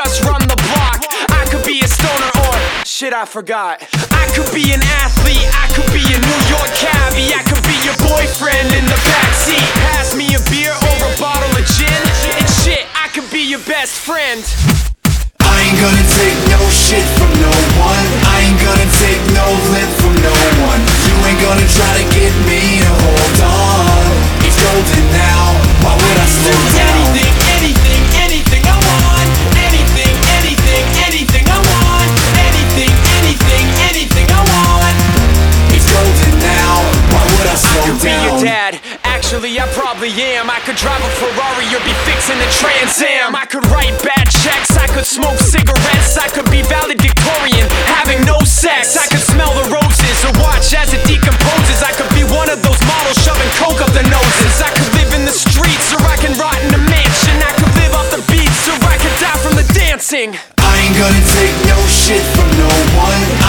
just run the block. I could be a stoner or shit, I forgot. I could be an athlete, I could be a New York cabbie, I could be your boyfriend in the backseat. Pass me a beer or a bottle of gin, and shit, I could be your best friend. I ain't gonna take no shit from no one. I ain't gonna take no lip from no one. You ain't gonna try to get me to hold on. It's golden now, why would I slow down? Anything, anything I want. Anything, anything I want. Anything, anything I want. It's golden now, why would I slow down? I could be your dad, actually I probably am. I could drive a Ferrari or be fixing a Trans Am. I could write bad checks, I could smoke cigarettes, I could be valedictorian, having no sex. I could smell the roses or watch as it decomposes. I could be one of those models shoving coke up their noses. I could live in the streets or I can rot in a mansion. I could live off the beats or I could die from the dancing. I ain't gonna take no shit from no one.